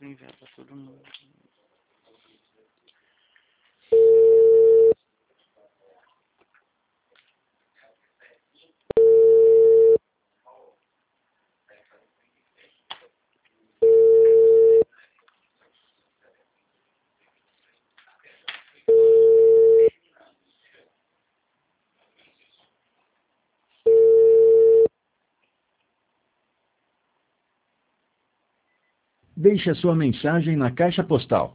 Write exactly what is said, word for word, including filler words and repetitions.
enviar pra todo mundo. Deixe a sua mensagem na caixa postal.